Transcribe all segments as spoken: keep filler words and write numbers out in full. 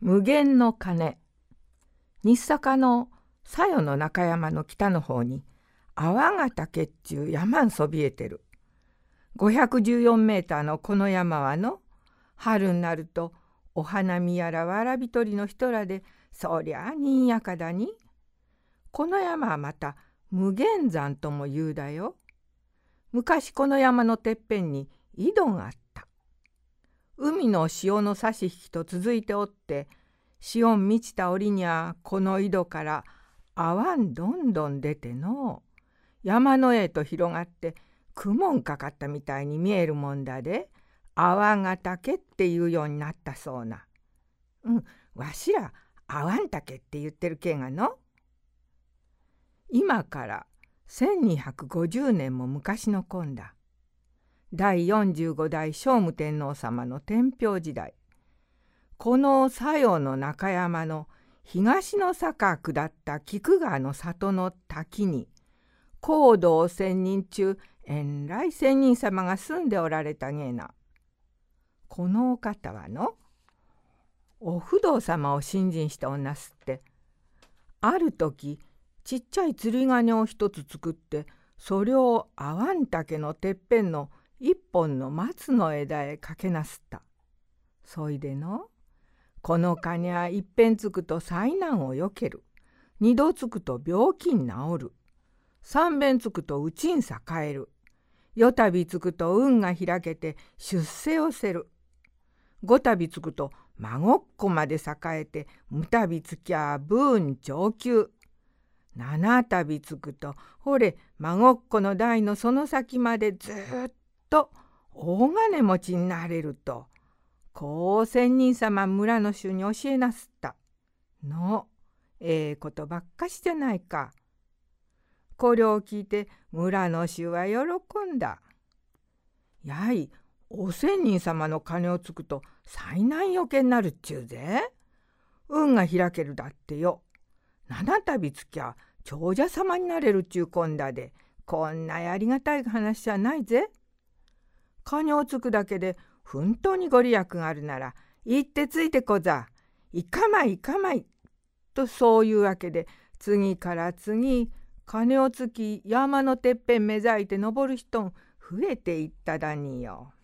無限の鐘。日坂の佐代の中山の北の方に粟ヶ岳っちゅう山んそびえてる。ごひゃくじゅうよんメーターのこの山はの春になるとお花見やらわらびとりの人らでそりゃあにんやかだに。この山はまた無限山とも言うだよ。昔この山のてっぺんに井戸があった。海の潮の差し引きと続いておって、潮ん満ちた折にはこの井戸から泡んどんどん出ての山のへと広がって雲んかかったみたいに見えるもんだで、粟ヶ岳っていうようになったそうな。うん、わしら粟ん岳って言ってるけがの。今からせんにひゃくごじゅうねんも昔のこんだ。だいよんじゅうごだい聖武天皇様の天平時代、この佐代の中山の東の坂下った菊川の里の滝に高道仙人中えんらい仙人様が住んでおられたげな。このお方はのお不動様を信心しておんなすって、ある時ちっちゃい釣り鐘を一つ作って、それを粟ん岳のてっぺんの一本の松の枝へかけなすった。そいでのこの鐘は一遍つくと災難をよける、二度つくと病気に治る、三遍つくとうちん栄える、よたびつくと運が開けて出世をせる、ごたびつくと孫っ子まで栄えてむたびつきゃ文長久、七たびつくとほれ孫っ子の代のその先までずっと大金持ちになれると、こう仙人様村の衆に教えなすったの。ええことばっかしじゃないか。これを聞いて村の衆は喜んだ。やい、お仙人様の鐘をつくと災難よけになるっちゅうぜ。運が開けるだってよ。七たびつきゃ長者様になれるっちゅうこんだで、こんなありがたい話じゃないぜ。鐘をつくだけで本当にご利益があるなら行ってついてこざ。いかまいいかまい。とそういうわけで次から次鐘をつき山のてっぺん目指いて登る人ん増えていっただによ。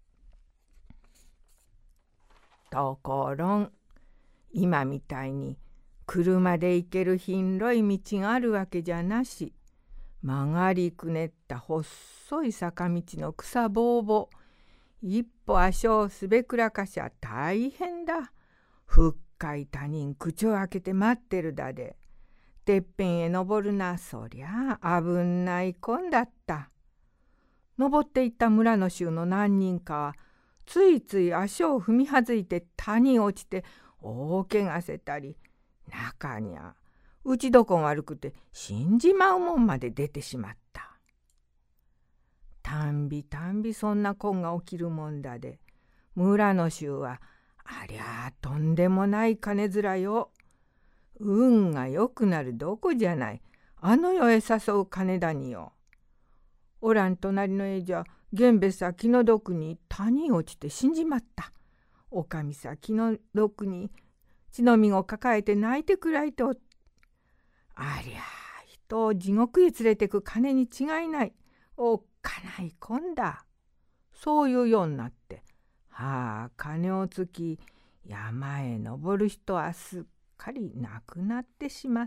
ところん今みたいに車で行ける広い道があるわけじゃなし、曲がりくねった細い坂道の草ぼうぼう、一歩足をすべくらかしゃ大変だ。深い他人口を開けて待ってるだで、てっぺんへ登るな、そりゃあ危ないこんだった。登っていった村の衆の何人かはついつい足を踏みはずいて谷に落ちて大けがせたり、中にゃ打ちどこん悪くて死んじまうもんまで出てしまった。たんびたんびそんなこんが起きるもんだで、村の衆はありゃあとんでもない金面よ。運がよくなるどこじゃない、あの世へ誘う金だによ。おらん隣の家じゃ源兵衛さ気の毒に谷に落ちて死んじまった。おかみさ気の毒に血のみを抱えて泣いてくらいと、ありゃあ人を地獄へ連れてく金に違いない。おっかないこんだ。そういうようになって、はあ鐘をつき山へ登る人はすっかりなくなってしまった。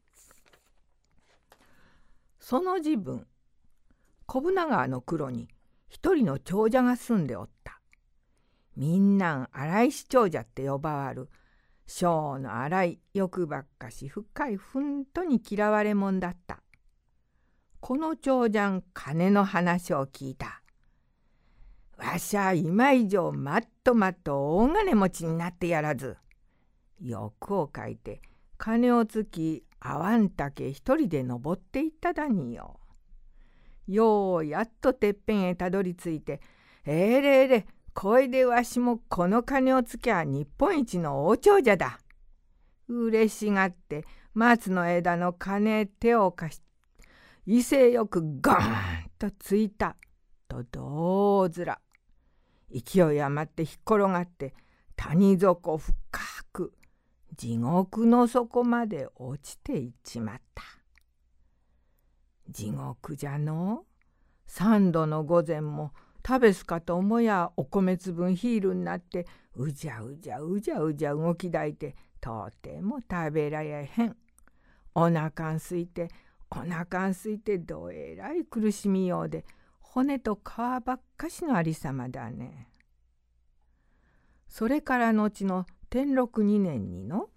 その時分、小舟川の黒に一人の長者が住んでおった。みんなん荒石長者って呼ばわる性の荒い欲ばっかし深いふんとに嫌われもんだった。この長者ん金の話を聞いた。わしゃ今以上まっとまっと大金持ちになってやらず。欲をかいて金をつき粟ん岳一人で登っていっただによ。ようやっとてっぺんへたどりついて、えれえれこいでわしもこの金をつきゃ日本一の大長者だ。うれしがって松の枝の金へ手を貸し、威勢よくゴーンとついたとどうずら。勢い余ってひっ転がって谷底深地獄の底まで落ちていっちまった。地獄じゃの。三度の御前も食べすかと思やお米粒ヒールになってうじゃうじゃうじゃうじゃ動きだいてとても食べられへん。おなかんすいておなかんすいてどえらい苦しみようで骨と皮ばっかしのありさまだね。それから後の天禄二年にの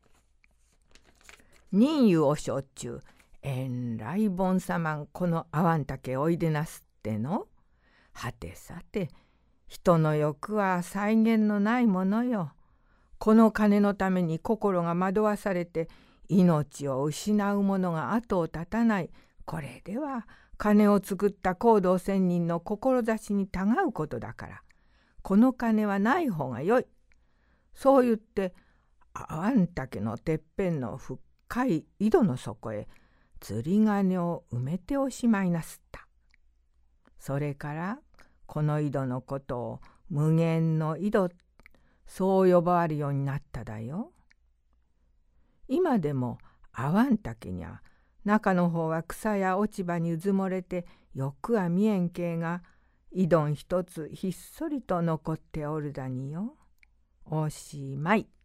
任湯をしょっちゅうえんらいぼんさまんこのあわんたけおいでなすっての。はてさて人の欲は際限のないものよ。この金のために心が惑わされて命を失う者が後を絶たない。これでは金を作った行動仙人の志にたがうことだから、この金はない方がよい。そう言ってあわんたけのてっぺんの深い井戸の底へ釣り鐘を埋めておしまいなすった。それからこの井戸のことを無限の井戸、そう呼ばわるようになっただよ。今でもあわんたけにゃ中の方は草や落ち葉にうずもれてよくは見えんけいが、井戸一つひっそりと残っておるだによ。おしまい。